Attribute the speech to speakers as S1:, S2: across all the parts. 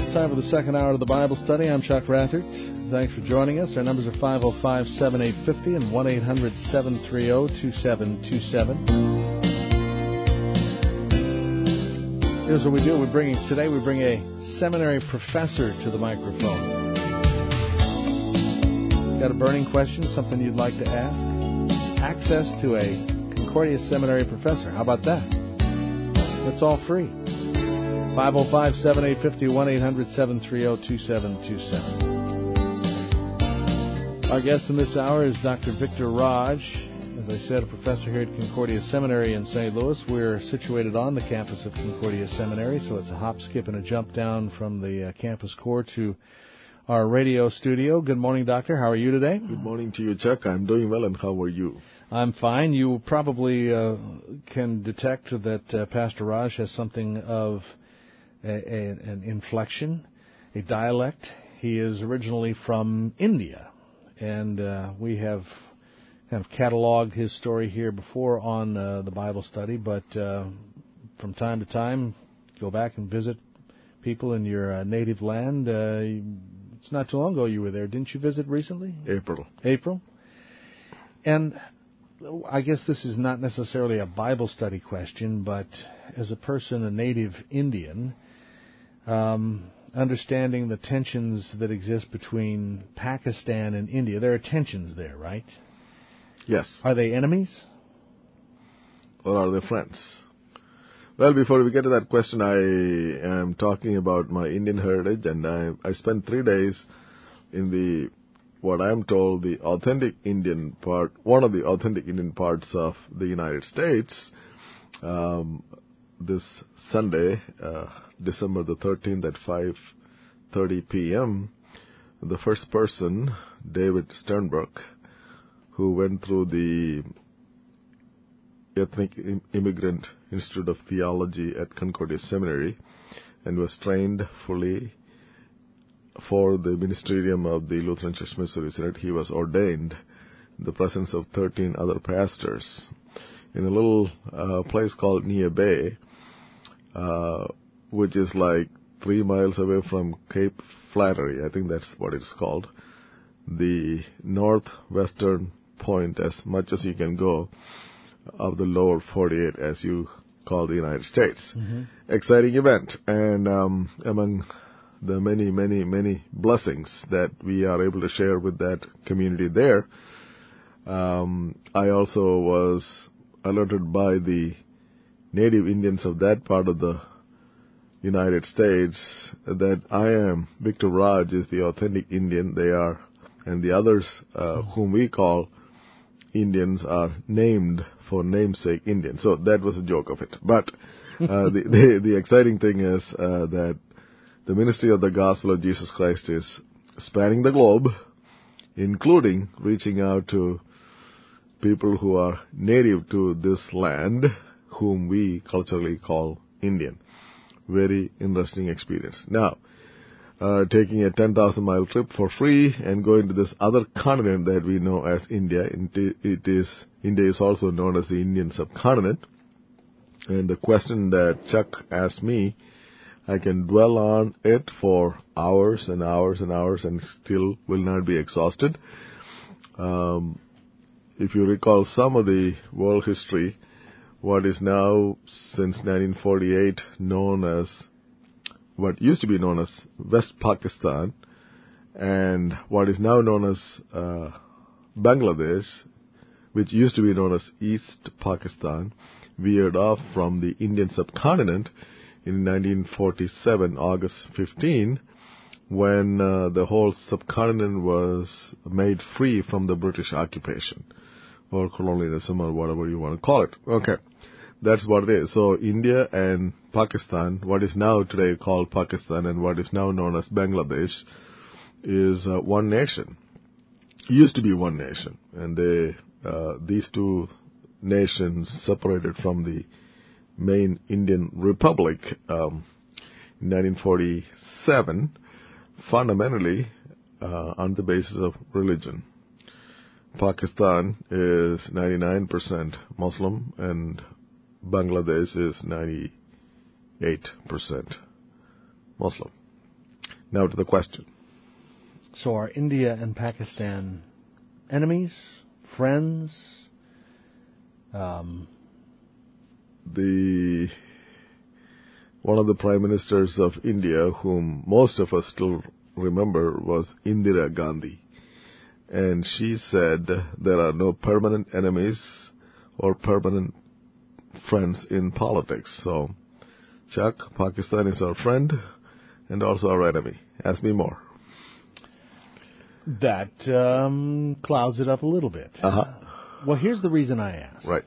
S1: It's time for the second hour of the Bible study. I'm Chuck Rathert. Thanks for joining us. Our numbers are 505-7850 and 1-800-730-2727. Here's what we do. Today we bring a seminary professor to the microphone. Got a burning question, something you'd like to ask? Access to a Concordia Seminary professor. How about that? It's all free. 505-7850, 1-800-730-2727. Our guest in this hour is Dr. Victor Raj. As I said, a professor here at Concordia Seminary in St. Louis. We're situated on the campus of Concordia Seminary, so it's a hop, skip, and a jump down from the campus core to our radio studio. Good morning, Doctor. How are you today?
S2: Good morning to you, Chuck. I'm doing well, and how are you?
S1: I'm fine. You probably can detect that Pastor Raj has something of an inflection, a dialect. He is originally from India, and we have kind of cataloged his story here before on the Bible study, but from time to time, go back and visit people in your native land. It's not too long ago you were there. Didn't you visit recently? April. And I guess this is not necessarily a Bible study question, but as a person, a native Indian, understanding the tensions that exist between Pakistan and India. There are tensions there, right?
S2: Yes.
S1: Are they enemies?
S2: Or are they friends? Well, before we get to that question, I am talking about my Indian heritage, and I spent 3 days in what I'm told, the authentic Indian part, one of the authentic Indian parts of the United States. This Sunday, December the 13th at 5:30 p.m., the first person, David Sternberg, who went through the Ethnic Immigrant Institute of Theology at Concordia Seminary and was trained fully for the ministerium of the Lutheran Church Missouri Synod. He was ordained in the presence of 13 other pastors in a little place called Nia Bay, which is like 3 miles away from Cape Flattery. I think that's what it's called. The northwestern point, as much as you can go, of the lower 48, as you call the United States. Mm-hmm. Exciting event. And among the many, many, many blessings that we are able to share with that community there, I also was alerted by the native Indians of that part of the United States that Victor Raj is the authentic Indian. They are, and the others whom we call Indians are named for namesake Indian. So that was a joke of it. But the exciting thing is that the ministry of the gospel of Jesus Christ is spanning the globe, including reaching out to people who are native to this land, whom we culturally call Indian. Very interesting experience. Now, taking a 10,000-mile trip for free and going to this other continent that we know as India. India is also known as the Indian subcontinent. And the question that Chuck asked me, I can dwell on it for hours and hours and hours and still will not be exhausted. If you recall some of the world history, what is now, since 1948, what used to be known as West Pakistan, and what is now known as Bangladesh, which used to be known as East Pakistan, veered off from the Indian subcontinent in 1947, August 15, when the whole subcontinent was made free from the British occupation, or colonialism, or whatever you want to call it. Okay. That's what it is. So India and Pakistan, what is now today called Pakistan and what is now known as Bangladesh, is one nation. Used to be one nation. And these two nations separated from the main Indian Republic in 1947, fundamentally on the basis of religion. Pakistan is 99% Muslim and Bangladesh is 98% Muslim. Now to the question.
S1: So are India and Pakistan enemies, friends?
S2: One of the prime ministers of India, whom most of us still remember, was Indira Gandhi. And she said there are no permanent enemies or permanent friends in politics. So, Chuck, Pakistan is our friend and also our enemy. Ask me more.
S1: That clouds it up a little bit. Well, here's the reason I ask.
S2: Right.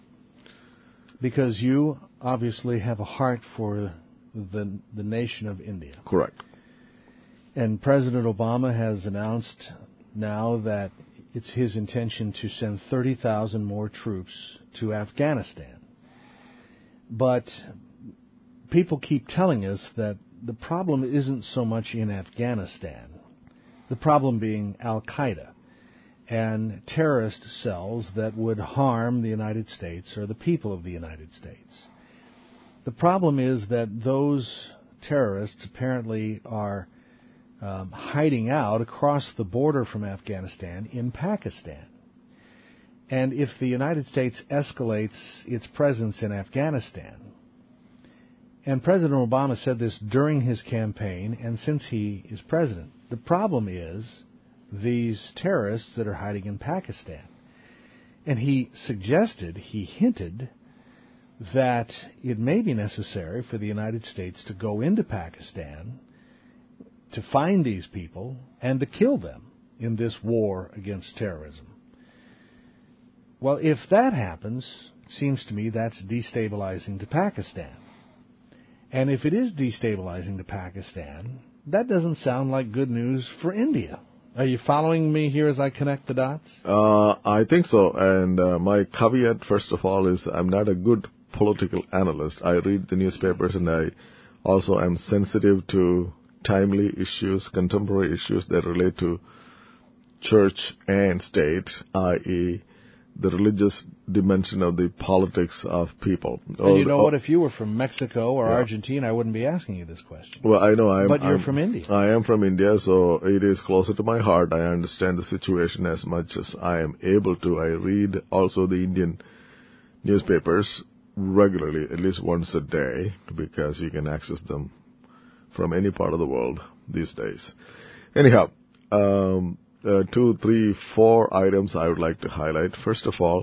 S1: Because you obviously have a heart for the nation of India.
S2: Correct.
S1: And President Obama has announced now that it's his intention to send 30,000 more troops to Afghanistan. But people keep telling us that the problem isn't so much in Afghanistan. The problem being Al-Qaeda and terrorist cells that would harm the United States or the people of the United States. The problem is that those terrorists apparently are hiding out across the border from Afghanistan in Pakistan. And if the United States escalates its presence in Afghanistan, and President Obama said this during his campaign and since he is president, the problem is these terrorists that are hiding in Pakistan. And he hinted that it may be necessary for the United States to go into Pakistan to find these people and to kill them in this war against terrorism. Well, if that happens, it seems to me that's destabilizing to Pakistan. And if it is destabilizing to Pakistan, that doesn't sound like good news for India. Are you following me here as I connect the dots?
S2: I think so. And my caveat, first of all, is I'm not a good political analyst. I read the newspapers and I also am sensitive to timely issues, contemporary issues that relate to church and state, i.e., the religious dimension of the politics of people.
S1: And you know what? If you were from Mexico or Argentina, I wouldn't be asking you this question.
S2: Well, I know.
S1: But you're from India.
S2: I am from India, so it is closer to my heart. I understand the situation as much as I am able to. I read also the Indian newspapers regularly, at least once a day, because you can access them from any part of the world these days. Anyhow, 2, 3, 4 items I would like to highlight. First of all,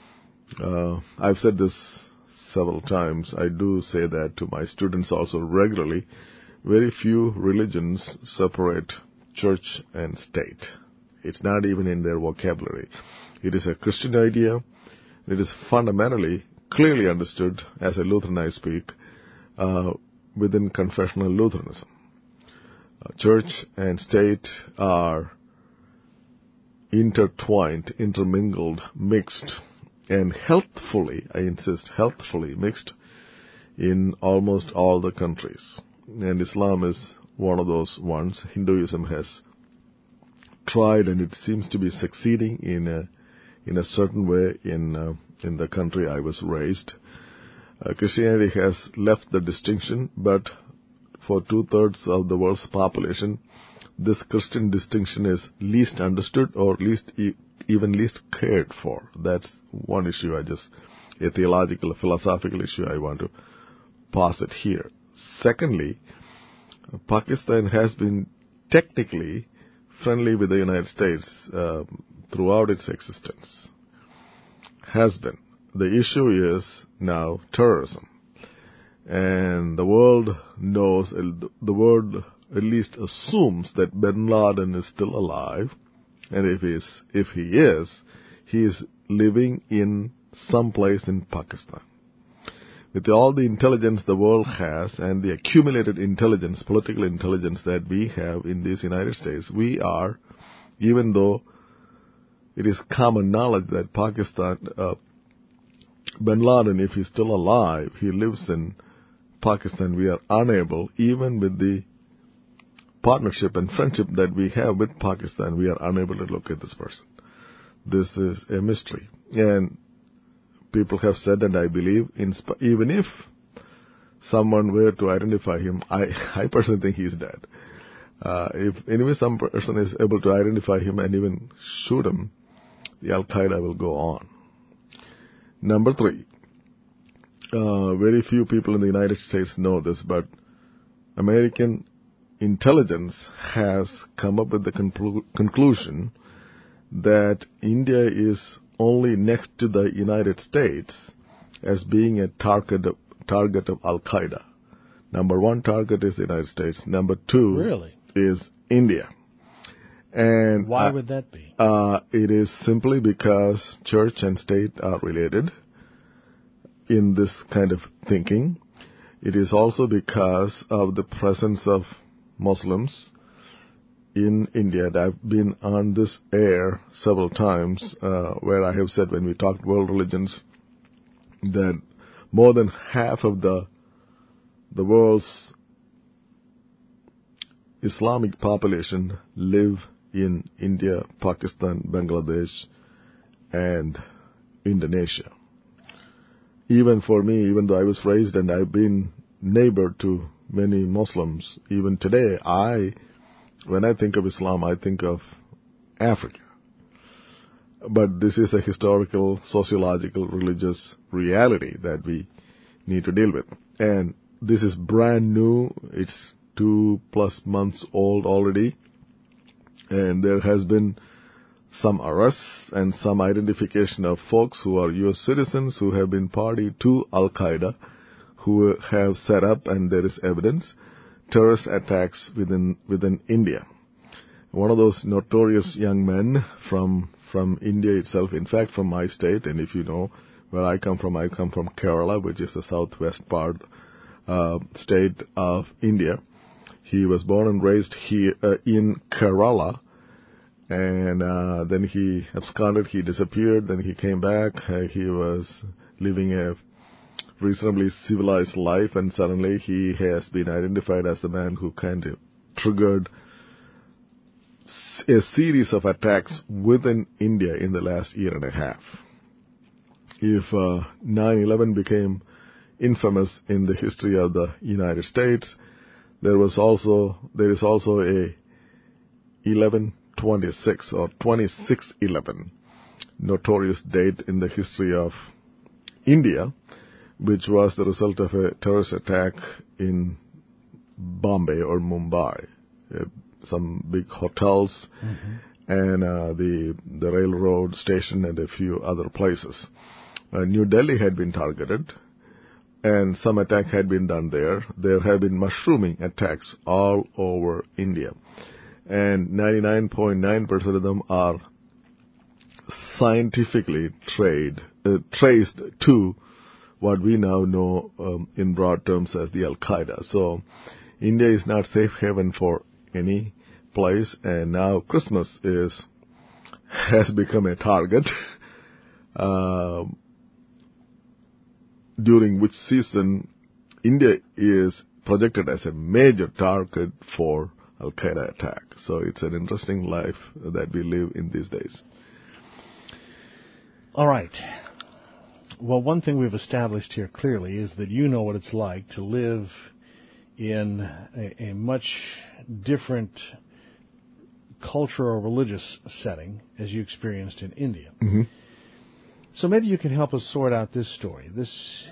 S2: I've said this several times. I do say that to my students also regularly. Very few religions separate church and state. It's not even in their vocabulary. It is a Christian idea. It is fundamentally, clearly understood, as a Lutheran I speak, within confessional Lutheranism. Church and state are intertwined, intermingled, mixed, and healthfully, I insist, healthfully mixed in almost all the countries. And Islam is one of those ones. Hinduism has tried, and it seems to be succeeding in a certain way in the country I was raised. Christianity has left the distinction, but for 2/3 of the world's population, this Christian distinction is least understood or even least cared for. That's one issue a theological, a philosophical issue I want to posit here. Secondly, Pakistan has been technically friendly with the United States throughout its existence. Has been. The issue is now terrorism. And the world knows, the world at least assumes that bin Laden is still alive. And if he is living in some place in Pakistan. With all the intelligence the world has and the accumulated intelligence, political intelligence that we have in this United States, we are, even though it is common knowledge that Pakistan, bin Laden, if he's still alive, he lives in Pakistan, we are unable, even with the partnership and friendship that we have with Pakistan, we are unable to locate this person. This is a mystery. And people have said, and I believe, even if someone were to identify him, I personally think he's dead. If anyway some person is able to identify him and even shoot him, the Al-Qaeda will go on. Number 3, very few people in the United States know this, but American intelligence has come up with the conclusion that India is only next to the United States as being a target of Al-Qaeda. Number 1 target is the United States. Number 2 is India. And
S1: why would that be?
S2: It is simply because church and state are related in this kind of thinking. It is also because of the presence of Muslims in India. And I've been on this air several times where I have said, when we talked world religions, that more than half of the world's Islamic population live in India, Pakistan, Bangladesh, and Indonesia. Even for me, even though I was raised and I've been neighbor to many Muslims, even today, when I think of Islam, I think of Africa. But this is a historical, sociological, religious reality that we need to deal with. And this is brand new. It's 2+ months old already. And there has been some arrests and some identification of folks who are U.S. citizens who have been party to Al-Qaeda, who have set up, and there is evidence, terrorist attacks within India. One of those notorious young men from India itself, in fact from my state, and if you know where I come from Kerala, which is the southwest part state of India. He was born and raised here in Kerala, and then he absconded, he disappeared, then he came back. He was living a reasonably civilized life, and suddenly he has been identified as the man who kind of triggered a series of attacks within India in the last year and a half. If 9/11 became infamous in the history of the United States, there is also a 11/26 or 26/11 notorious date in the history of India, which was the result of a terrorist attack in Bombay or Mumbai, some big hotels, and the railroad station and a few other places. New Delhi had been targeted, and some attack had been done there. There have been mushrooming attacks all over India, and 99.9% of them are scientifically traced to what we now know in broad terms as the Al-Qaeda. So India is not safe haven for any place, and now Christmas has become a target, during which season India is projected as a major target for Al-Qaeda attack. So it's an interesting life that we live in these days.
S1: All right. Well, one thing we've established here clearly is that you know what it's like to live in a much different cultural or religious setting as you experienced in India.
S2: Mm-hmm.
S1: So maybe you can help us sort out this story. This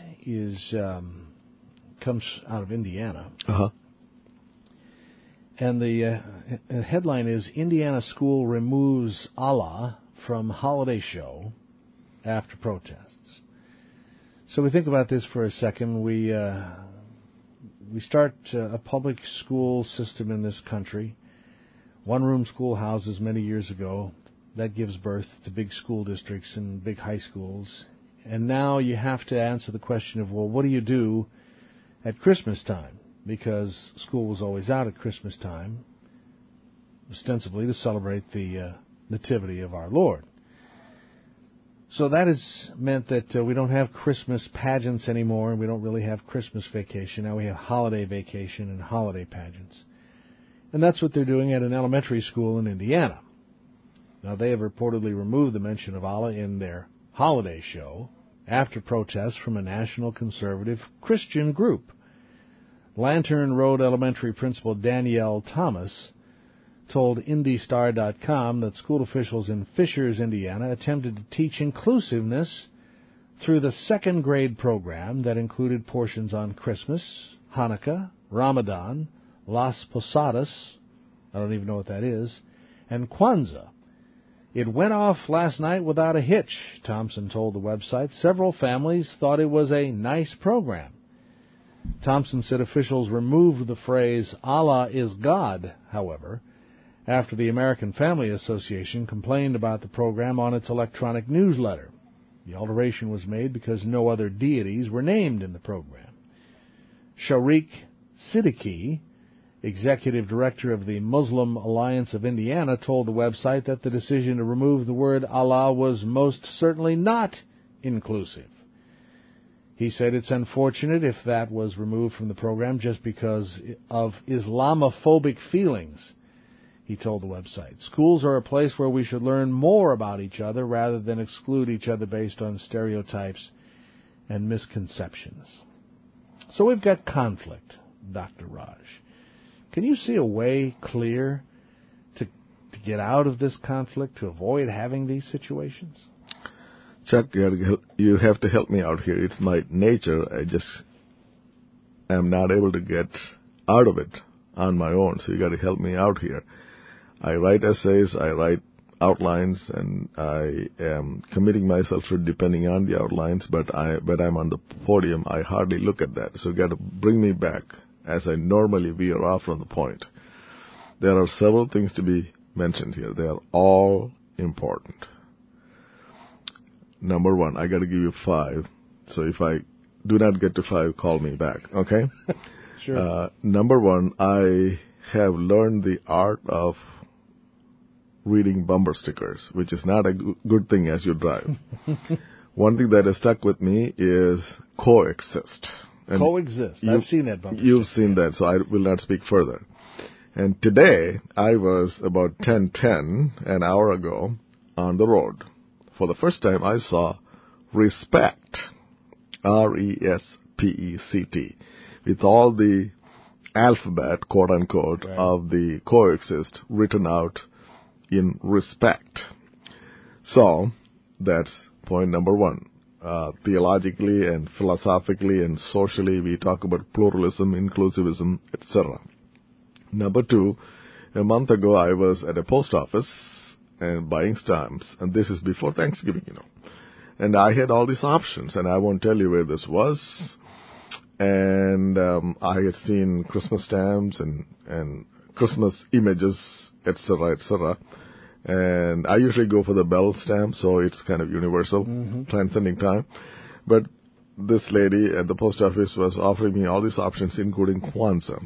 S1: comes out of Indiana.
S2: Uh-huh.
S1: And the headline is, Indiana School Removes Allah from Holiday Show After Protests. So we think about this for a second. We start a public school system in this country, one-room schoolhouses many years ago. That gives birth to big school districts and big high schools. And now you have to answer the question of, well, what do you do at Christmas time? Because school was always out at Christmas time, ostensibly to celebrate the nativity of our Lord. So that has meant that we don't have Christmas pageants anymore, and we don't really have Christmas vacation. Now we have holiday vacation and holiday pageants. And that's what they're doing at an elementary school in Indiana. Now, they have reportedly removed the mention of Allah in their holiday show after protests from a national conservative Christian group. Lantern Road Elementary Principal Danielle Thomas told IndyStar.com that school officials in Fishers, Indiana, attempted to teach inclusiveness through the second grade program that included portions on Christmas, Hanukkah, Ramadan, Las Posadas, I don't even know what that is, and Kwanzaa. It went off last night without a hitch, Thompson told the website. Several families thought it was a nice program. Thompson said officials removed the phrase Allah is God, however, after the American Family Association complained about the program on its electronic newsletter. The alteration was made because no other deities were named in the program. Sharik Siddiqui, executive director of the Muslim Alliance of Indiana, told the website that the decision to remove the word Allah was most certainly not inclusive. He said it's unfortunate if that was removed from the program just because of Islamophobic feelings. He told the website, schools are a place where we should learn more about each other rather than exclude each other based on stereotypes and misconceptions. So we've got conflict, Dr. Raj. Can you see a way clear to get out of this conflict, to avoid having these situations?
S2: Chuck, you have to help me out here. It's my nature. I just am not able to get out of it on my own, so you got to help me out here. I write essays, I write outlines, and I am committing myself to depending on the outlines, but I'm on the podium. I hardly look at that. So you got to bring me back as I normally veer off from the point. There are several things to be mentioned here. They are all important. Number one, I got to give you 5. So if I do not get to 5, call me back, okay?
S1: Sure.
S2: Number one, I have learned the art of reading bumper stickers, which is not a good thing as you drive. One thing that has stuck with me is coexist. And
S1: coexist. I've seen that bumper sticker.
S2: You've seen that, so I will not speak further. And today, I was about 10:10, an hour ago, on the road. For the first time, I saw respect, R-E-S-P-E-C-T, with all the alphabet, quote-unquote, right, of the coexist written out in respect. So, that's point number one. Theologically and philosophically and socially, we talk about pluralism, inclusivism, etc. Number 2, a month ago, I was at a post office and buying stamps, and this is before Thanksgiving, And I had all these options, and I won't tell you where this was. And I had seen Christmas stamps and Christmas images, etc., etc. And I usually go for the bell stamp, so it's kind of universal, transcending time. But this lady at the post office was offering me all these options, including Kwanzaa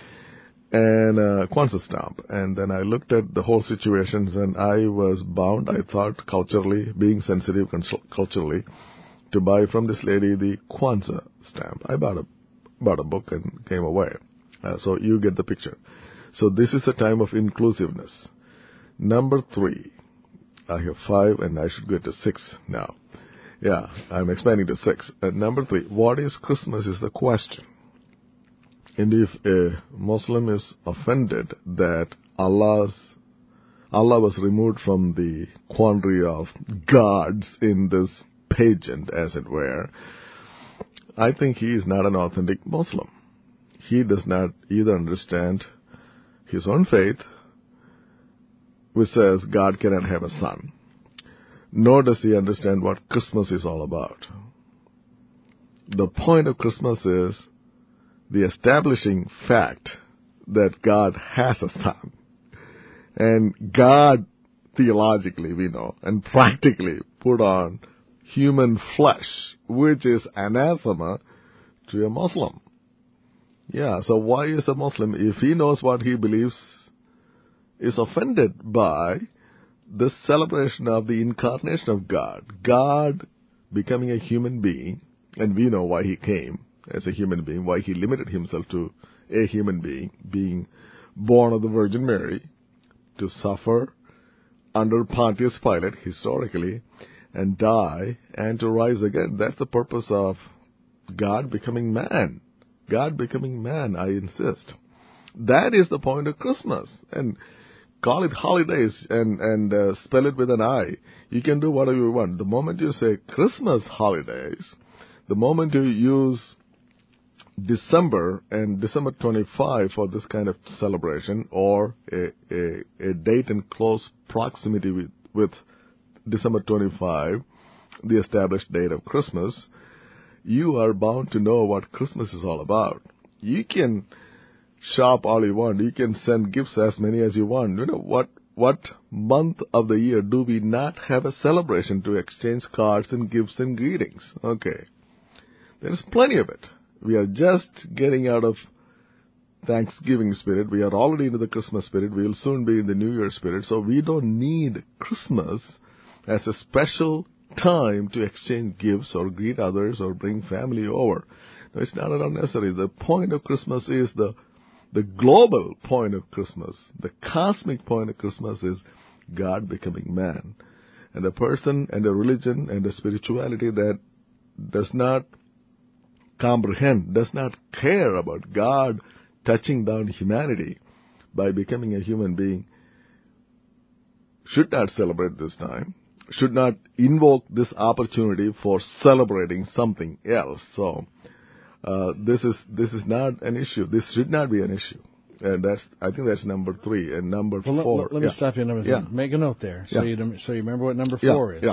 S2: and Kwanzaa stamp. And then I looked at the whole situations, and I was bound, I thought, culturally, being sensitive culturally, to buy from this lady the Kwanzaa stamp. I bought a book and came away. So you get the picture. So this is a time of inclusiveness. Number 3, I have 5 and I should go to 6 now. Yeah, I'm expanding to 6. Number 3, what is Christmas is the question. And if a Muslim is offended that Allah was removed from the quandary of gods in this pageant, as it were, I think he is not an authentic Muslim. He does not either understand his own faith, which says God cannot have a son, nor does he understand what Christmas is all about. The point of Christmas is the establishing fact that God has a son. And God, theologically, we know, and practically put on human flesh, which is anathema to a Muslim. Yeah, so why is a Muslim, if he knows what he believes, is offended by this celebration of the incarnation of God, God becoming a human being, and we know why he came as a human being, why he limited himself to a human being, being born of the Virgin Mary, to suffer under Pontius Pilate, historically, and die, and to rise again. That's the purpose of God becoming man. God becoming man, I insist. That is the point of Christmas. And call it holidays and spell it with an I. You can do whatever you want. The moment you say Christmas holidays, the moment you use December and December 25 for this kind of celebration, or a date in close proximity with December 25, the established date of Christmas, you are bound to know what Christmas is all about. You can shop all you want. You can send gifts as many as you want. You know, what month of the year do we not have a celebration to exchange cards and gifts and greetings? Okay. There's plenty of it. We are just getting out of Thanksgiving spirit. We are already into the Christmas spirit. We will soon be in the New Year spirit. So we don't need Christmas as a special time to exchange gifts or greet others or bring family over. No, it's not at all necessary. The point of Christmas is the global point of Christmas. The cosmic point of Christmas is God becoming man. And a person and a religion and a spirituality that does not comprehend, does not care about God touching down humanity by becoming a human being, should not celebrate this time, should not invoke this opportunity for celebrating something else. So this is not an issue. This should not be an issue. And I think that's number 3. And number 4.
S1: Let me stop you at number 3.
S2: Yeah.
S1: Make a note there so you remember what number 4 is.
S2: Yeah.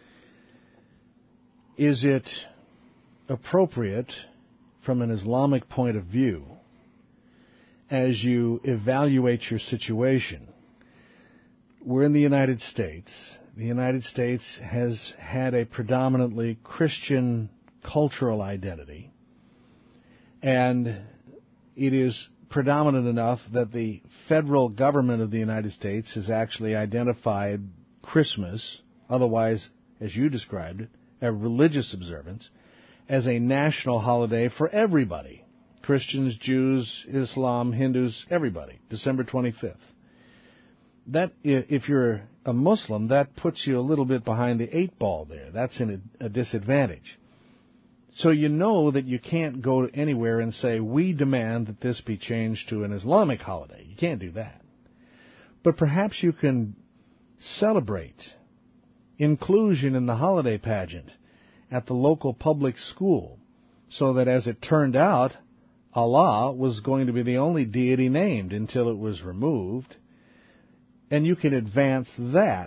S1: Is it appropriate from an Islamic point of view as you evaluate your situation? We're in the United States. The United States has had a predominantly Christian cultural identity, and it is predominant enough that the federal government of the United States has actually identified Christmas, otherwise, as you described it, a religious observance, as a national holiday for everybody. Christians, Jews, Islam, Hindus, everybody. December 25th. That, if you're a Muslim, that puts you a little bit behind the 8 ball there. That's in a disadvantage. So you know that you can't go anywhere and say, we demand that this be changed to an Islamic holiday. You can't do that. But perhaps you can celebrate inclusion in the holiday pageant at the local public school, so that as it turned out, Allah was going to be the only deity named until it was removed. And you can advance that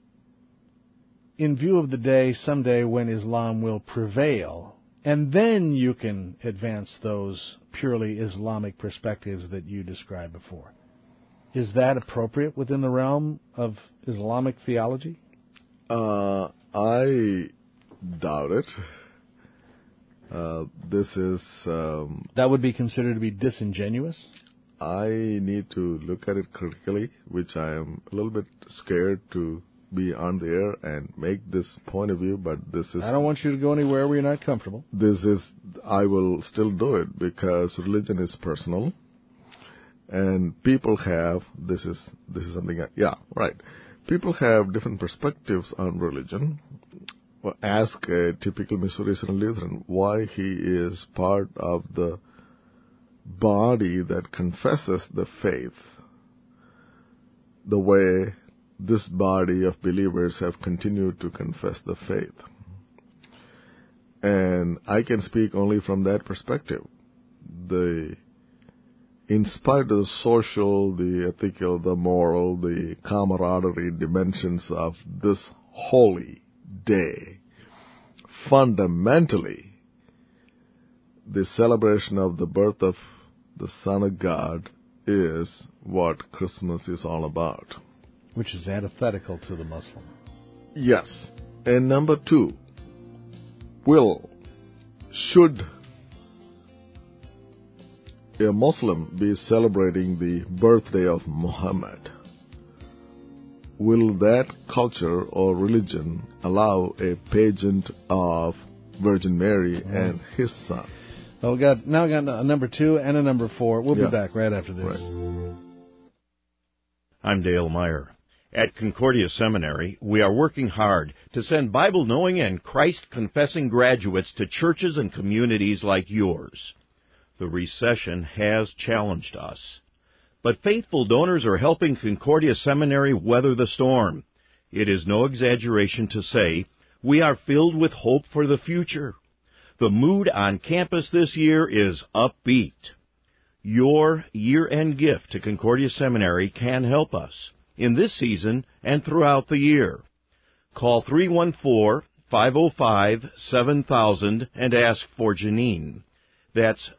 S1: in view of the day someday when Islam will prevail. And then you can advance those purely Islamic perspectives that you described before. Is that appropriate within the realm of Islamic theology?
S2: I doubt it.
S1: That would be considered to be disingenuous?
S2: I need to look at it critically, which I am a little bit scared to be on the air and make this point of view, but this is...
S1: I don't want you to go anywhere where you're not comfortable.
S2: I will still do it because religion is personal, and people have, this is something, people have different perspectives on religion. Well, ask a typical Missourian Lutheran why he is part of the body that confesses the faith the way this body of believers have continued to confess the faith. And I can speak only from that perspective. In spite of the social, the ethical, the moral, the camaraderie dimensions of this holy day, fundamentally, the celebration of the birth of the Son of God is what Christmas is all about.
S1: Which is antithetical to the Muslim.
S2: Yes. And number 2, should a Muslim be celebrating the birthday of Muhammad? Will that culture or religion allow a pageant of Virgin Mary and his son?
S1: Well, we got a number 2 and a number 4. We'll be back right after this.
S2: Right.
S3: I'm Dale Meyer. At Concordia Seminary, we are working hard to send Bible-knowing and Christ-confessing graduates to churches and communities like yours. The recession has challenged us. But faithful donors are helping Concordia Seminary weather the storm. It is no exaggeration to say we are filled with hope for the future. The mood on campus this year is upbeat. Your year-end gift to Concordia Seminary can help us in this season and throughout the year. Call 314-505-7000 and ask for Janine. That's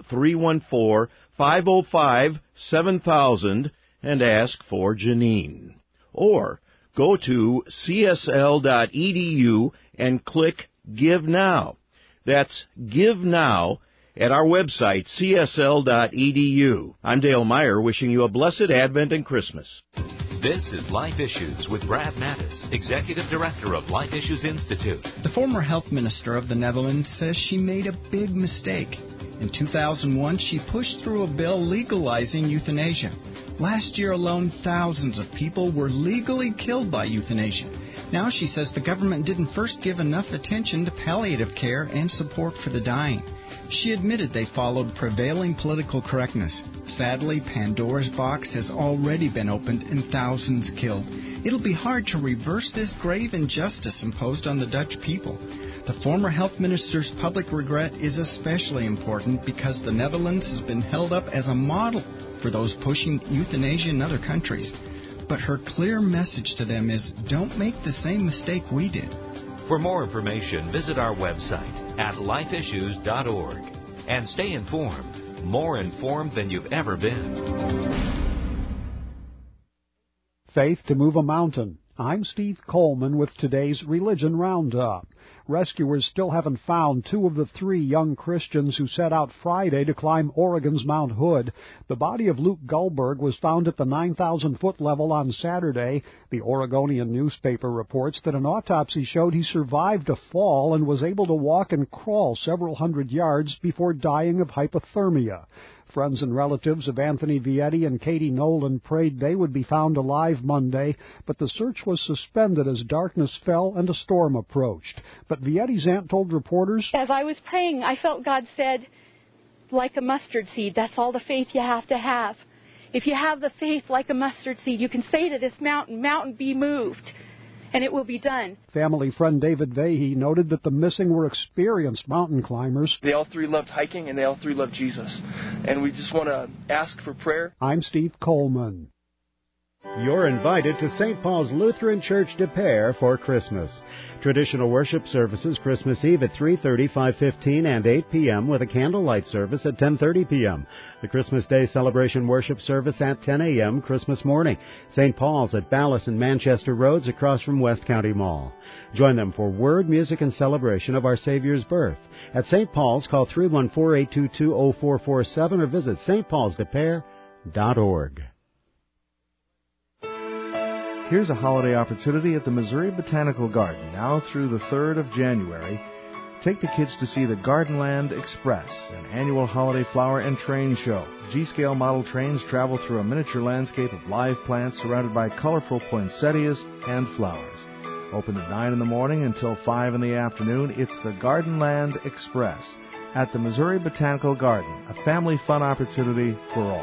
S3: 314-505-7000 and ask for Janine. Or go to csl.edu and click Give Now. That's Give Now at our website, csl.edu. I'm Dale Meyer, wishing you a blessed Advent and Christmas.
S4: This is Life Issues with Brad Mattis, Executive Director of Life Issues Institute.
S5: The former health minister of the Netherlands says she made a big mistake. In 2001, she pushed through a bill legalizing euthanasia. Last year alone, thousands of people were legally killed by euthanasia. Now she says the government didn't first give enough attention to palliative care and support for the dying. She admitted they followed prevailing political correctness. Sadly, Pandora's box has already been opened and thousands killed. It'll be hard to reverse this grave injustice imposed on the Dutch people. The former health minister's public regret is especially important because the Netherlands has been held up as a model for those pushing euthanasia in other countries. But her clear message to them is, don't make the same mistake we did.
S4: For more information, visit our website at lifeissues.org and stay informed, more informed than you've ever been.
S6: Faith to move a mountain. I'm Steve Coleman with today's Religion Roundup. Rescuers still haven't found two of the three young Christians who set out Friday to climb Oregon's Mount Hood. The body of Luke Gullberg was found at the 9,000-foot level on Saturday. The Oregonian newspaper reports that an autopsy showed he survived a fall and was able to walk and crawl several hundred yards before dying of hypothermia. Friends and relatives of Anthony Vietti and Katie Nolan prayed they would be found alive Monday, but the search was suspended as darkness fell and a storm approached. But Vietti's aunt told reporters,
S7: as I was praying, I felt God said, like a mustard seed, that's all the faith you have to have. If you have the faith like a mustard seed, you can say to this mountain, mountain, be moved, and it will be done.
S6: Family friend David Vahey noted that the missing were experienced mountain climbers.
S8: They all three loved hiking, and they all three loved Jesus. And we just want to ask for prayer.
S6: I'm Steve Coleman.
S9: You're invited to St. Paul's Lutheran Church de Pere for Christmas. Traditional worship services Christmas Eve at 3:30, 5:15, and 8 p.m. with a candlelight service at 10:30 p.m. The Christmas Day celebration worship service at 10 a.m. Christmas morning. St. Paul's at Ballas and Manchester Roads across from West County Mall. Join them for word, music, and celebration of our Savior's birth. At St. Paul's, call 314-822-0447 or visit stpaulsdepere.org.
S10: Here's a holiday opportunity at the Missouri Botanical Garden, now through the 3rd of January. Take the kids to see the Gardenland Express, an annual holiday flower and train show. G-scale model trains travel through a miniature landscape of live plants surrounded by colorful poinsettias and flowers. Open at 9 in the morning until 5 in the afternoon, it's the Gardenland Express at the Missouri Botanical Garden, a family fun opportunity for all.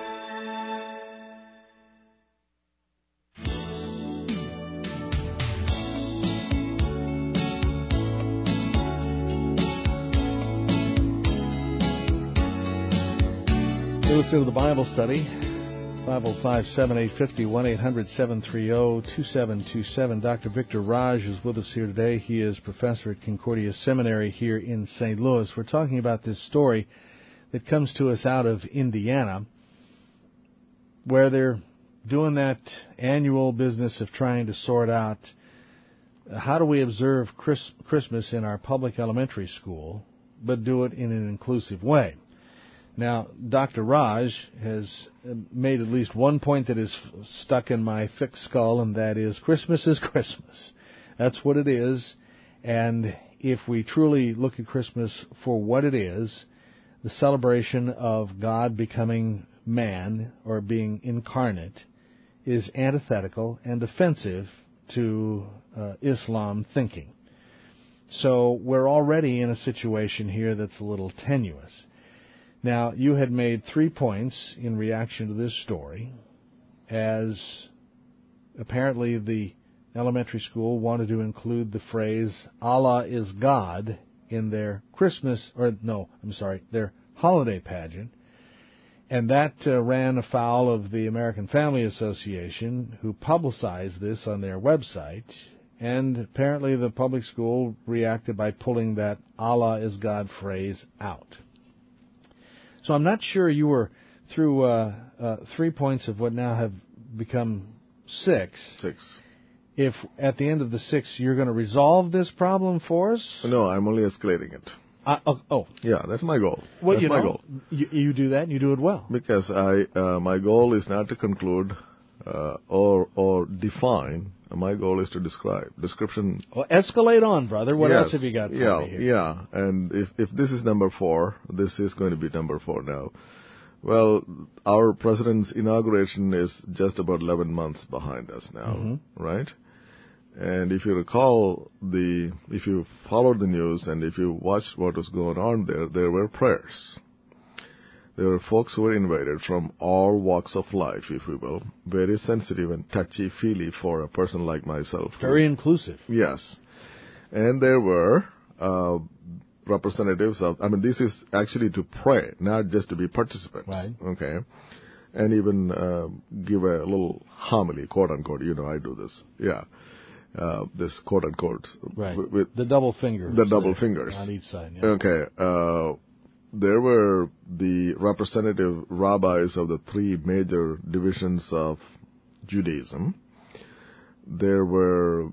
S1: Listen to the Bible study, 505-7850, 1-800-730-2727. Dr. Victor Raj is with us here today. He is professor at Concordia Seminary here in St. Louis. We're talking about this story that comes to us out of Indiana, where they're doing that annual business of trying to sort out how do we observe Christmas in our public elementary school, but do it in an inclusive way. Now, Dr. Raj has made at least one point that is stuck in my thick skull, and that is Christmas is Christmas. That's what it is. And if we truly look at Christmas for what it is, the celebration of God becoming man or being incarnate is antithetical and offensive to Islam thinking. So we're already in a situation here that's a little tenuous. Now, you had made 3 points in reaction to this story, as apparently the elementary school wanted to include the phrase, Allah is God, in their their holiday pageant. And that ran afoul of the American Family Association, who publicized this on their website. And apparently the public school reacted by pulling that Allah is God phrase out. So I'm not sure you were through 3 points of what now have become 6.
S2: 6.
S1: If at the end of the 6 you're going to resolve this problem for us?
S2: No, I'm only escalating it.
S1: Yeah,
S2: that's my goal.
S1: Well,
S2: that's my goal.
S1: You do that, and you do it well.
S2: Because my goal is not to conclude or define. My goal is to describe. Description.
S1: Well, escalate on, brother. What else have you got for me here?
S2: Yeah. And if this is number 4, this is going to be number 4 now. Well, our president's inauguration is just about 11 months behind us now, right? And if you recall, if you followed the news and if you watched what was going on there were prayers. There were folks who were invited from all walks of life, if we will, very sensitive and touchy-feely for a person like myself.
S1: Very inclusive.
S2: Yes. And there were representatives of, this is actually to pray, not just to be participants.
S1: Right.
S2: Okay. And even give a little homily, quote-unquote. I do this. Yeah. This quote-unquote.
S1: Right. With the double fingers.
S2: The double fingers.
S1: On each side, yeah.
S2: Okay. There were the representative rabbis of the 3 major divisions of Judaism. There were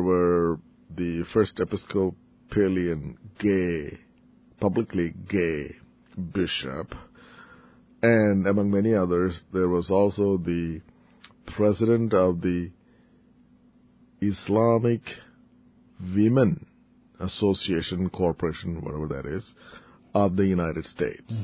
S2: the first Episcopalian publicly gay bishop, and among many others, there was also the president of the Islamic Women Association, Corporation, whatever that is, of the United States.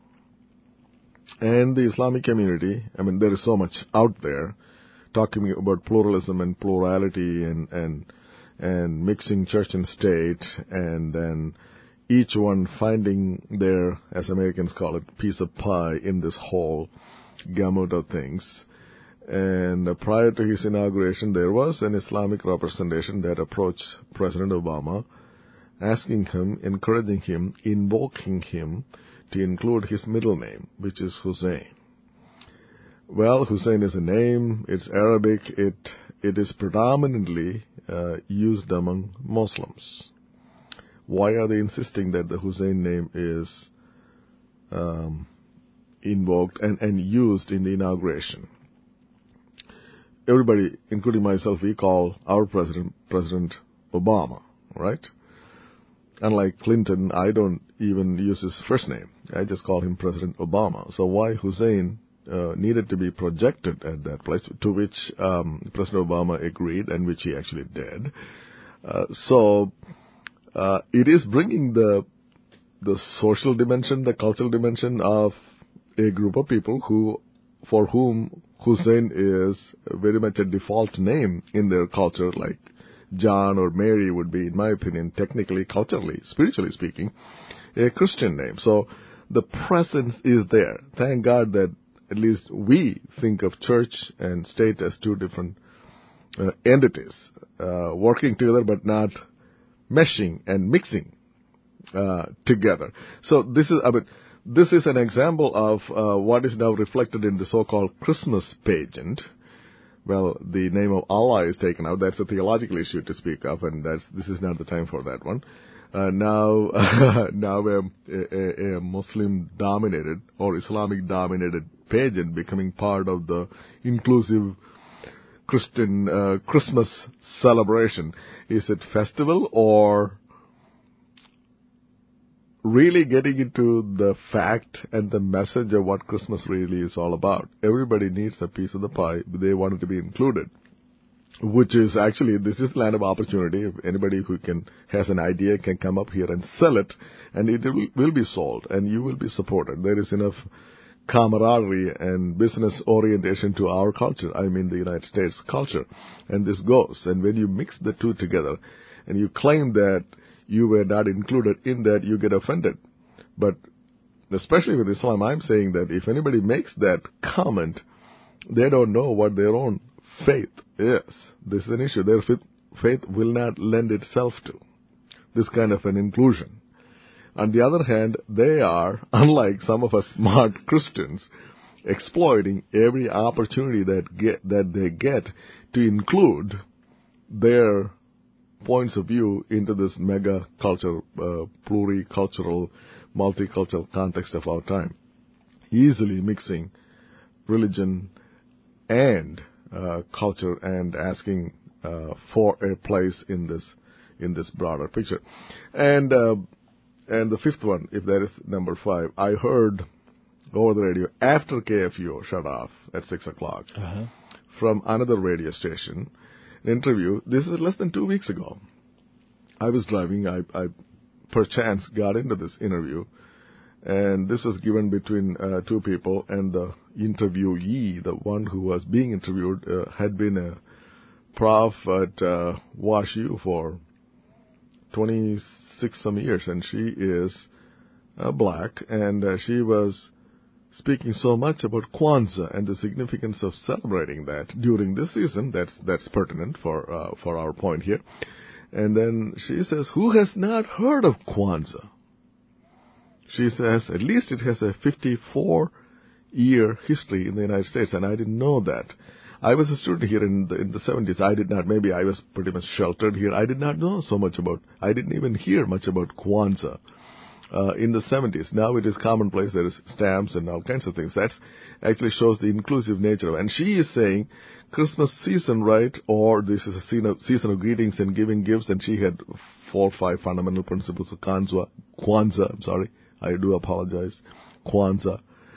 S2: And the Islamic community, there is so much out there talking about pluralism and plurality and mixing church and state, and then each one finding their, as Americans call it, piece of pie in this whole gamut of things. And prior to his inauguration, there was an Islamic representation that approached President Obama, asking him, encouraging him, invoking him to include his middle name, which is Hussein. Well, Hussein is a name, it's Arabic, it is predominantly used among Muslims. Why are they insisting that the Hussein name is invoked and used in the inauguration? Everybody, including myself, we call our president President Obama, right? Unlike Clinton, I don't even use his first name. I just call him President Obama. So why Hussein needed to be projected at that place, to which President Obama agreed, and which he actually did. So it is bringing the social dimension, the cultural dimension of a group of people for whom Hussein is very much a default name in their culture, like John or Mary would be, in my opinion, technically, culturally, spiritually speaking, a Christian name. So the presence is there. Thank God that at least we think of church and state as 2 different entities, working together but not meshing and mixing together. So this is an example of what is now reflected in the so-called Christmas pageant. Well, the name of Allah is taken out. That's a theological issue to speak of, and this is not the time for that one. Now a Muslim-dominated or Islamic-dominated pageant becoming part of the inclusive Christian Christmas celebration. Is it festival or really getting into the fact and the message of what Christmas really is all about? Everybody needs a piece of the pie. They want it to be included, which is actually, this is the land of opportunity. If anybody who has an idea can come up here and sell it, and it will be sold, and you will be supported. There is enough camaraderie and business orientation to our culture, the United States culture, and this goes. And when you mix the 2 together, and you claim that you were not included in that, you get offended. But especially with Islam, I'm saying that if anybody makes that comment, they don't know what their own faith is. This is an issue. Their faith will not lend itself to this kind of an inclusion. On the other hand, they are, unlike some of us smart Christians, exploiting every opportunity that they get to include their points of view into this mega culture, pluricultural, multicultural context of our time, easily mixing religion and culture and asking for a place in this broader picture. And the fifth one, if that is number 5, I heard over the radio after KFUO shut off at 6 o'clock from another radio station, an interview. This is less than 2 weeks ago. I was driving. I perchance got into this interview, and this was given between two people, and the interviewee, the one who was being interviewed, had been a prof at WashU for 26 some years, and she is black, and she was speaking so much about Kwanzaa and the significance of celebrating that during this season. That's pertinent for our point here. And then she says, "Who has not heard of Kwanzaa?" She says, "At least it has a 54-year history in the United States, and I didn't know that. I was a student here in the 70s. I did not. Maybe I was pretty much sheltered here. I did not know so much about. I didn't even hear much about Kwanzaa in the 70s. Now it is commonplace. There is stamps and all kinds of things. That actually shows the inclusive nature of it. And she is saying Christmas season, right? Or this is a season of greetings and giving gifts. And she had 4 or 5 fundamental principles of Kwanzaa. I'm sorry. I do apologize. Kwanzaa.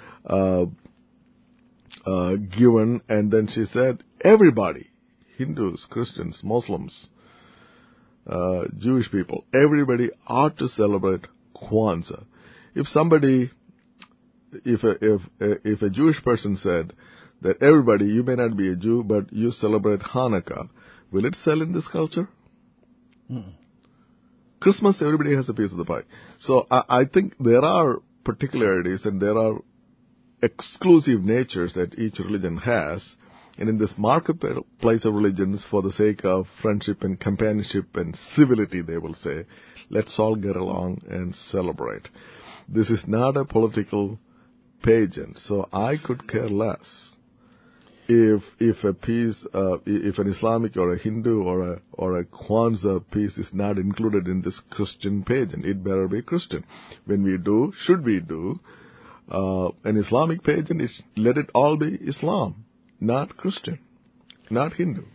S2: Given, and then she said, everybody, Hindus, Christians, Muslims, Jewish people, everybody ought to celebrate Kwanzaa. If a Jewish person said that everybody, you may not be a Jew, but you celebrate Hanukkah, will it sell in this culture? Christmas, everybody has a piece of the pie. So I think there are particularities and there are exclusive natures that each religion has, and in this marketplace of religions, for the sake of friendship and companionship and civility, they will say, let's all get along and celebrate. This is not a political pageant, so I could care less if an Islamic or a Hindu or a Kwanzaa piece is not included in this Christian pageant. It better be Christian. When we do, should we do an Islamic pageant, let it all be Islam, not Christian, not Hindu.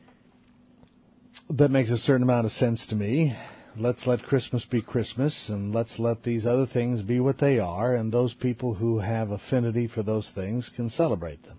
S1: That makes a certain amount of sense to me. Let's let Christmas be Christmas, and let's let these other things be what they are, and those people who have affinity for those things can celebrate them.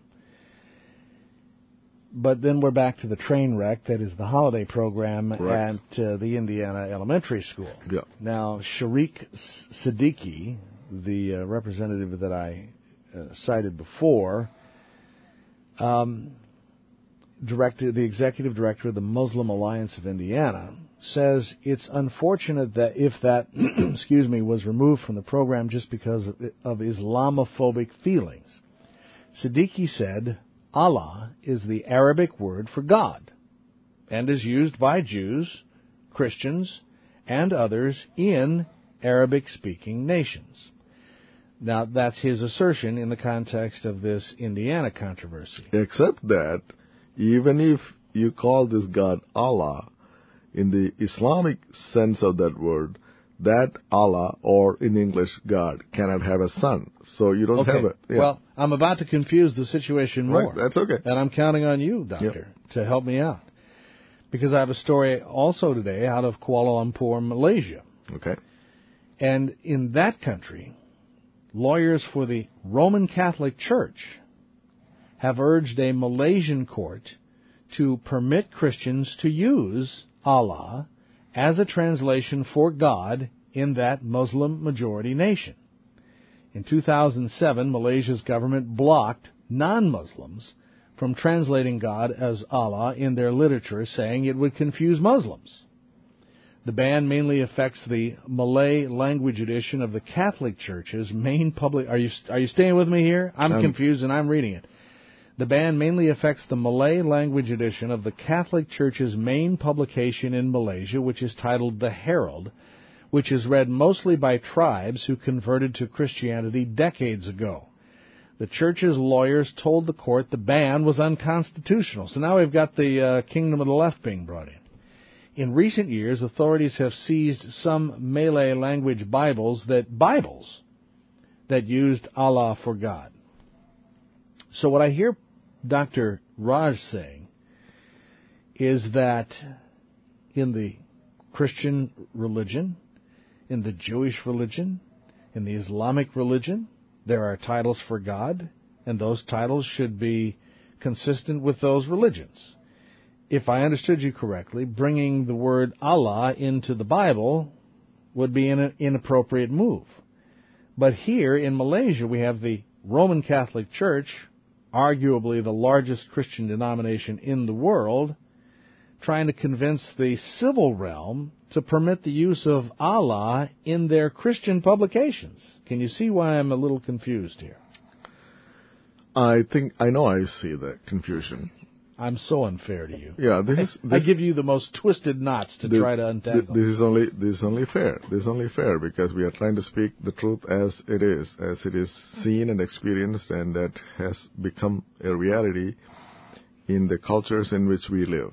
S1: But then we're back to the train wreck that is the holiday program at the Indiana Elementary School.
S2: Yeah.
S1: Now, Sharik Siddiqui, the representative that I cited before, the executive director of the Muslim Alliance of Indiana, says it's unfortunate that if that was removed from the program just because of Islamophobic feelings. Siddiqui said, Allah is the Arabic word for God and is used by Jews, Christians, and others in Arabic-speaking nations. Now, that's his assertion in the context of this Indiana controversy.
S2: Except that, even if you call this God Allah, in the Islamic sense of that word, that Allah, or in English, God, cannot have a son. So you don't have it. Yeah.
S1: Well, I'm about to confuse the situation more.
S2: Right, that's okay.
S1: And I'm counting on you, Doctor, to help me out. Because I have a story also today out of Kuala Lumpur, Malaysia.
S2: Okay.
S1: And in that country, lawyers for the Roman Catholic Church have urged a Malaysian court to permit Christians to use Allah as a translation for God in that Muslim-majority nation. In 2007, Malaysia's government blocked non-Muslims from translating God as Allah in their literature, saying it would confuse Muslims. The ban mainly affects the Malay language edition of the Catholic Church's main public... Are you staying with me here? I'm confused and I'm reading it. The ban mainly affects the Malay language edition of the Catholic Church's main publication in Malaysia, which is titled The Herald, which is read mostly by tribes who converted to Christianity decades ago. The church's lawyers told the court the ban was unconstitutional. So now we've got the Kingdom of the Left being brought in. In recent years, authorities have seized some Malay language Bibles that used Allah for God. So what I hear Dr. Raj saying is that in the Christian religion, in the Jewish religion, in the Islamic religion, there are titles for God, and those titles should be consistent with those religions. If I understood you correctly, bringing the word Allah into the Bible would be an inappropriate move. But here in Malaysia, we have the Roman Catholic Church, arguably the largest Christian denomination in the world, trying to convince the civil realm to permit the use of Allah in their Christian publications. Can you see why I'm a little confused here?
S2: I know I see the confusion.
S1: I'm so unfair to you.
S2: Yeah,
S1: I give you the most twisted knots to try to untangle.
S2: This is only fair. This is only fair because we are trying to speak the truth as it is seen and experienced, and that has become a reality in the cultures in which we live.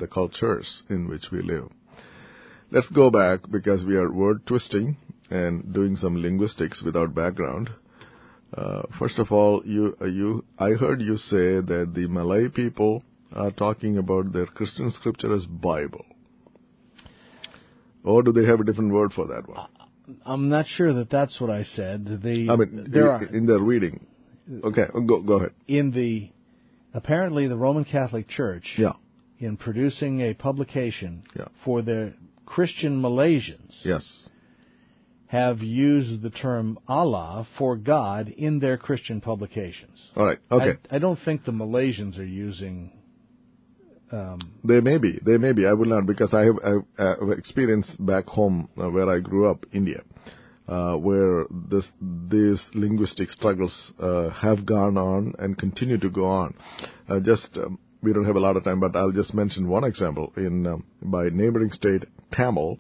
S2: Let's go back because we are word twisting and doing some linguistics without background. First of all, I heard you say that the Malay people are talking about their Christian scripture as Bible. Or do they have a different word for that one?
S1: I'm not sure that that's what I said.
S2: In their reading. Okay, go ahead.
S1: Apparently the Roman Catholic Church, in producing a publication for the Christian Malaysians, have used the term Allah for God in their Christian publications.
S2: All right, okay.
S1: I don't think the Malaysians are using...
S2: They may be. I will not, because I have experience back home where I grew up, India, where these linguistic struggles have gone on and continue to go on. We don't have a lot of time, but I'll just mention one example. By neighboring state Tamil,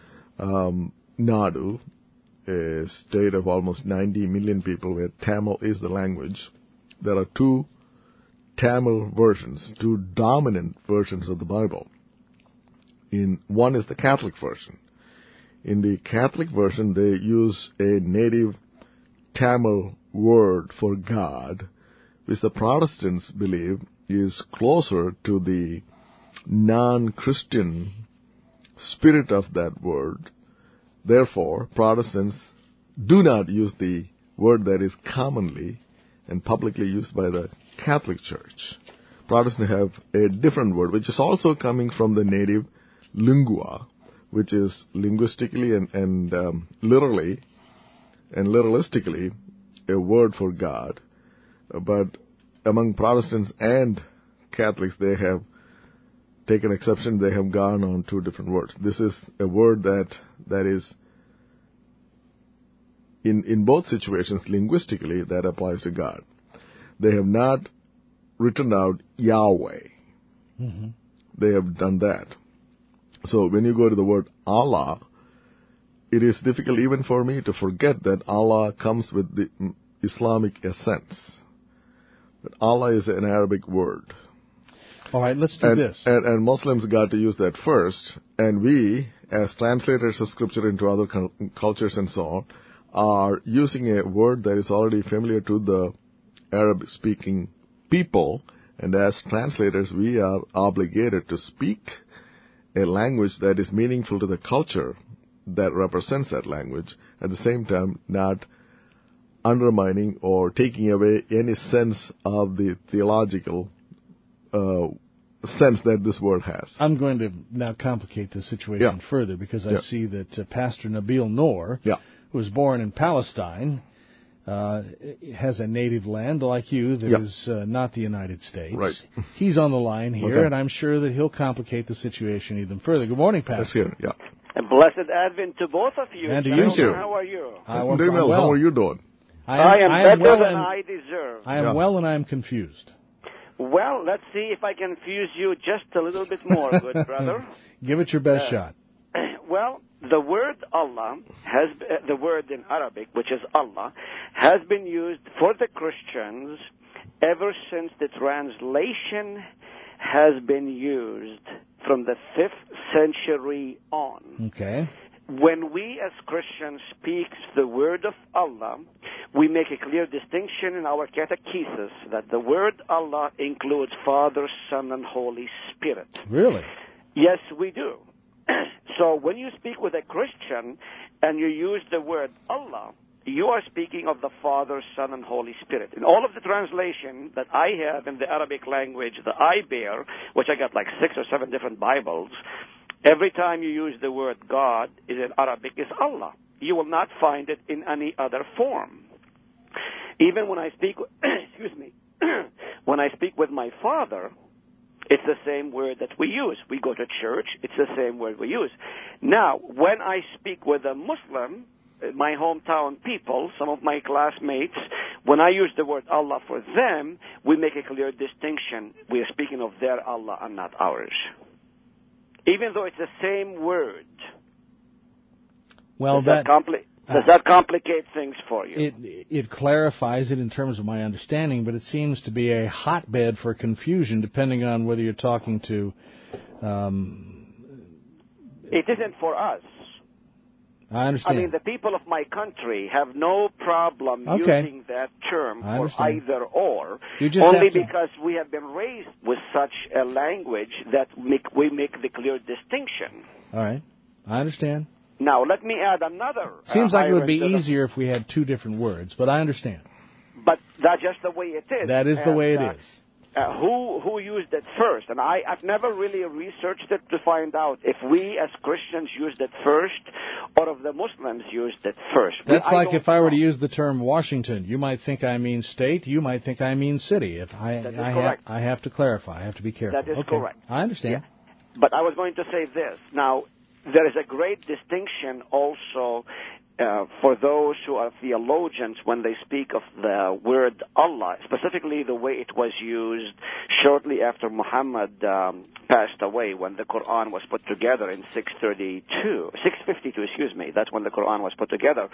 S2: Nadu, a state of almost 90 million people where Tamil is the language, there are two Tamil versions, two dominant versions of the Bible. One is the Catholic version. In the Catholic version, they use a native Tamil word for God, which the Protestants believe is closer to the non-Christian spirit of that word. Therefore, Protestants do not use the word that is commonly and publicly used by the Catholic Church. Protestants have a different word, which is also coming from the native lingua, which is linguistically and literally and literalistically a word for God. But among Protestants and Catholics, they have taken exception. They have gone on two different words. This is a word that is in both situations linguistically that applies to God. They have not written out Yahweh. Mm-hmm. They have done that. So when you go to the word Allah, it is difficult even for me to forget that Allah comes with the Islamic essence. But Allah is an Arabic word.
S1: All right, let's do this.
S2: And Muslims got to use that first, and we, as translators of Scripture into other cultures and so on, are using a word that is already familiar to the Arab-speaking people, and as translators, we are obligated to speak a language that is meaningful to the culture that represents that language, at the same time not undermining or taking away any sense of the theological sense that this word has.
S1: I'm going to now complicate the situation further because I see that Pastor Nabil Noor, who was born in Palestine, has a native land like you that is not the United States.
S2: Right.
S1: He's on the line here, and I'm sure that he'll complicate the situation even further. Good morning, Pastor.
S2: Yes,
S11: And blessed Advent to both of you.
S1: And to
S2: you too.
S11: How are you?
S2: I'm doing well. How are you doing?
S11: I am better
S1: well
S11: than I deserve.
S1: I am well, and I am confused.
S11: Well, let's see if I can fuse you just a little bit more, good brother.
S1: Give it your best shot.
S11: Well, the word Allah the word in Arabic, which is Allah, has been used for the Christians ever since the translation has been used from the 5th century on.
S1: Okay.
S11: When we as Christians speak the word of Allah, we make a clear distinction in our catechesis that the word Allah includes Father, Son, and Holy Spirit.
S1: Really?
S11: Yes, we do. So when you speak with a Christian and you use the word Allah, you are speaking of the Father, Son, and Holy Spirit. In all of the translation that I have in the Arabic language that I bear, which I got like 6 or 7 different Bibles, every time you use the word God in Arabic is Allah. You will not find it in any other form. Even when I speak, when I speak with my father, it's the same word that we use. We go to church, it's the same word we use. Now, when I speak with a Muslim, my hometown people, some of my classmates, when I use the word Allah for them, we make a clear distinction. We are speaking of their Allah and not ours. Even though it's the same word.
S1: Well,
S11: does that complicate things for you?
S1: It clarifies it in terms of my understanding, but it seems to be a hotbed for confusion depending on whether you're talking to...
S11: It isn't for us.
S1: I understand.
S11: I mean, the people of my country have no problem using that term for either or, only because we have been raised with such a language that we make the clear distinction.
S1: All right. I understand.
S11: Now, let me add another.
S1: Seems like it would be easier if we had 2 different words, but I understand.
S11: But that's just the way it is.
S1: That is the way it is.
S11: Who used it first? And I've never really researched it to find out if we as Christians used it first or if the Muslims used it first.
S1: That's like if I were to use the term Washington. You might think I mean state. You might think I mean city. I have to clarify. I have to be careful.
S11: That is correct.
S1: I understand.
S11: Yeah. But I was going to say this. Now, there is a great distinction also for those who are theologians when they speak of the word Allah, specifically the way it was used shortly after Muhammad passed away, when the Quran was put together in 652, that's when the Quran was put together.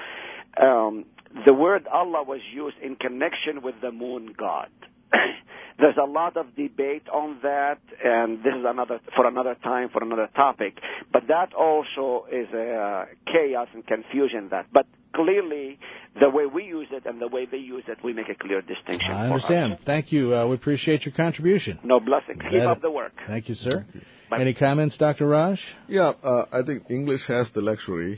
S11: The word Allah was used in connection with the moon god. There's a lot of debate on that, and this is for another time, for another topic. But that also is a chaos and confusion. But clearly, the way we use it and the way they use it, we make a clear distinction.
S1: I understand. Thank you. We appreciate your contribution.
S11: No, blessings. Keep up the work.
S1: Thank you, sir. Any comments, Dr. Raj?
S2: Yeah, I think English has the luxury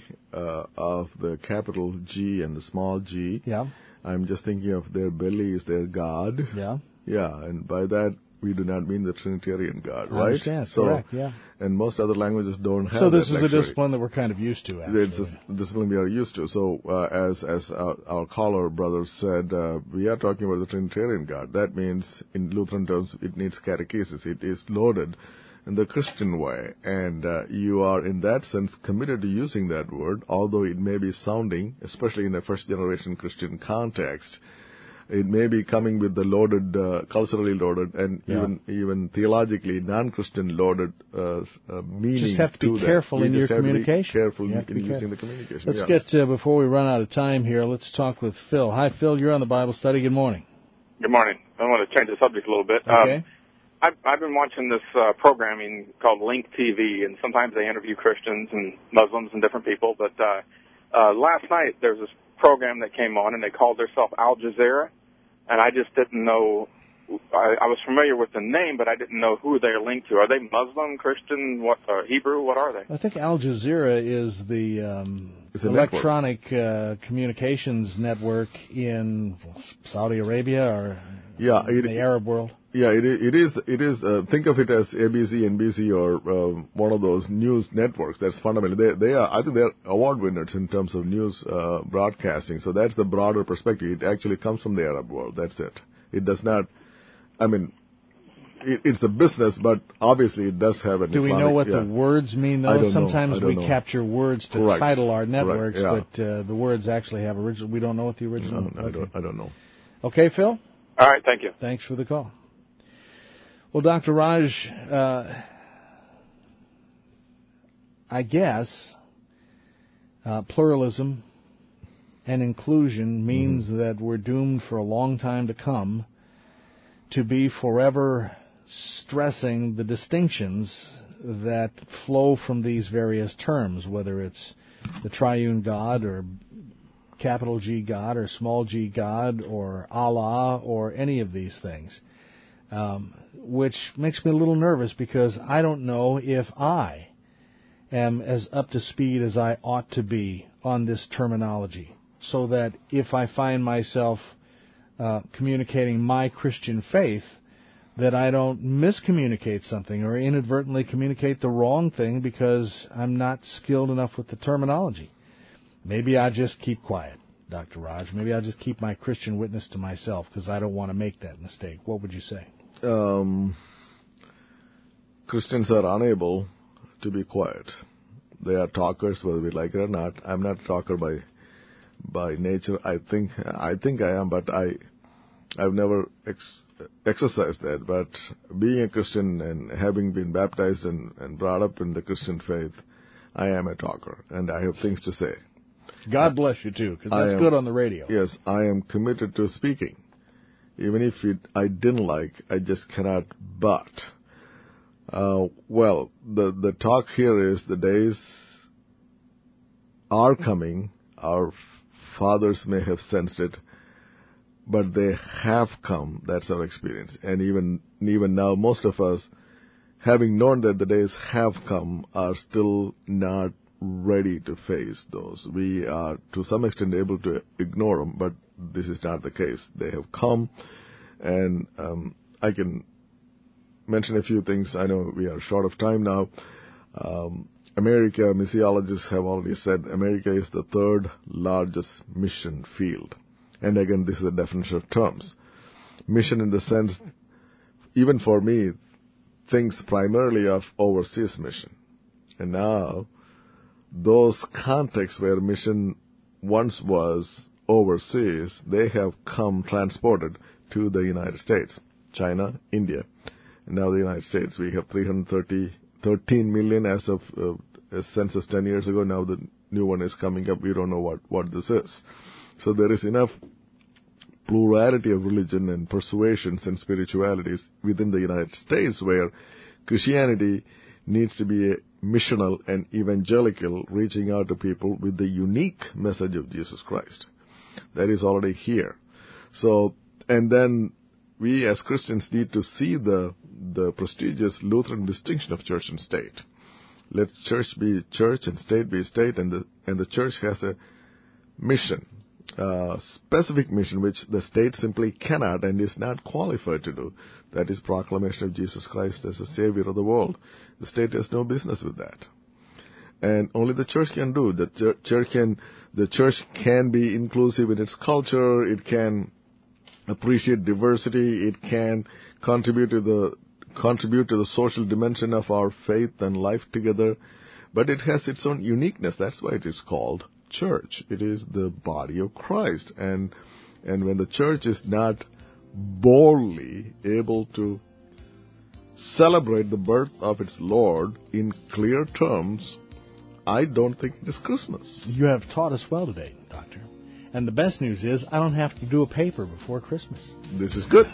S2: of the capital G and the small g.
S1: Yeah.
S2: I'm just thinking of their belly is their God.
S1: Yeah.
S2: Yeah, and by that we do not mean the Trinitarian God, right?
S1: I understand. Correct, yeah.
S2: And most other languages don't have
S1: that. So this
S2: is
S1: a discipline that we're kind of used to, actually.
S2: It's a discipline we are used to. So as our caller brother said, we are talking about the Trinitarian God. That means, in Lutheran terms, it needs catechesis. It is loaded in the Christian way. And you are, in that sense, committed to using that word, although it may be sounding, especially in a first-generation Christian context, it may be coming with the loaded, culturally loaded, and even theologically non-Christian loaded meaning.
S1: You just have to be careful in your communication.
S2: Careful in using the communication.
S1: Let's get before we run out of time here. Let's talk with Phil. Hi, Phil. You're on the Bible study. Good morning.
S12: Good morning. I want to change the subject a little bit.
S1: Okay.
S12: I've been watching this programming called Link TV, and sometimes they interview Christians and Muslims and different people. But last night there was this program that came on, and they called themselves Al Jazeera, and I just didn't know. I was familiar with the name, but I didn't know who they're linked to. Are they Muslim, Christian, Hebrew? What are they?
S1: I think Al Jazeera is the electronic communications network in Saudi Arabia or the Arab world.
S2: Yeah, it is. Think of it as ABC, NBC, or one of those news networks. That's fundamental. They are. I think they're award winners in terms of news broadcasting. So that's the broader perspective. It actually comes from the Arab world. That's it. It does not. I mean, it's a business, but obviously it does have an
S1: Do we know what the words mean, though?
S2: I don't
S1: Sometimes
S2: know.
S1: we capture words to
S2: Correct.
S1: title our networks,
S2: Correct,
S1: but the words actually have original. We don't know what the original.
S2: No, I don't know.
S1: Okay, Phil.
S12: All right, thank you.
S1: Thanks for the call. Well, Dr. Raj, I guess pluralism and inclusion means that we're doomed for a long time to come to be forever stressing the distinctions that flow from these various terms, whether it's the triune God or capital G God or small g God or Allah or any of these things, which makes me a little nervous because I don't know if I am as up to speed as I ought to be on this terminology, so that if I find myself communicating my Christian faith, that I don't miscommunicate something or inadvertently communicate the wrong thing because I'm not skilled enough with the terminology. Maybe I just keep quiet, Dr. Raj. Maybe I'll just keep my Christian witness to myself because I don't want to make that mistake. What would you say?
S2: Christians are unable to be quiet. They are talkers, whether we like it or not. I'm not a talker by nature. I think I am, but I've never exercised that. But being a Christian and having been baptized and brought up in the Christian faith, I am a talker, and I have things to say.
S1: God bless you, too, because that's good on the radio.
S2: Yes, I am committed to speaking. Even if I didn't like, I just cannot but. Well, the talk here is the days are coming. Our fathers may have sensed it, but they have come. That's our experience. And even now, most of us, having known that the days have come, are still not ready to face those. We are, to some extent, able to ignore them, but this is not the case. They have come, and I can mention a few things. I know we are short of time now. America, missiologists have already said America is the third largest mission field. And again, this is a definition of terms. Mission in the sense, even for me, thinks primarily of overseas mission. And now, those contexts where mission once was overseas, they have come transported to the United States, China, India. And now the United States, we have 313 million as of a census 10 years ago. Now the new one is coming up. We don't know what this is. So there is enough plurality of religion and persuasions and spiritualities within the United States where Christianity needs to be missional and evangelical, reaching out to people with the unique message of Jesus Christ. That is already here. So, and then we as Christians need to see the prestigious Lutheran distinction of church and state. Let church be church and state be state, and the church has a mission, specific mission which the state simply cannot and is not qualified to do. That is proclamation of Jesus Christ as the Savior of the world. The state has no business with that. And only the church can do. The church can be inclusive in its culture. It can appreciate diversity. It can contribute to the social dimension of our faith and life together. But it has its own uniqueness. That's why it is called church. It is the body of Christ. And when the church is not boldly able to celebrate the birth of its Lord in clear terms, I don't think it is Christmas.
S1: You have taught us well today, Doctor. And the best news is I don't have to do a paper before Christmas.
S2: This is good.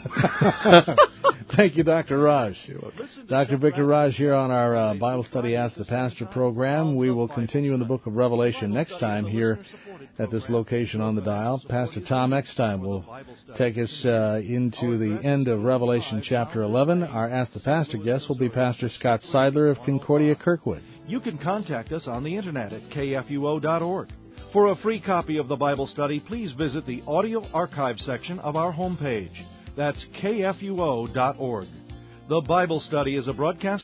S1: Thank you, Dr. Raj. Dr. Victor Raj here on our Bible Study Ask the Pastor program. We will continue in the book of Revelation next time here at this location on the dial. Pastor Tom Eckstein will take us into the end of Revelation chapter 11. Our Ask the Pastor guest will be Pastor Scott Seidler of Concordia Kirkwood.
S10: You can contact us on the internet at kfuo.org. For a free copy of the Bible study, please visit the audio archive section of our homepage. That's kfuo.org. The Bible study is a broadcast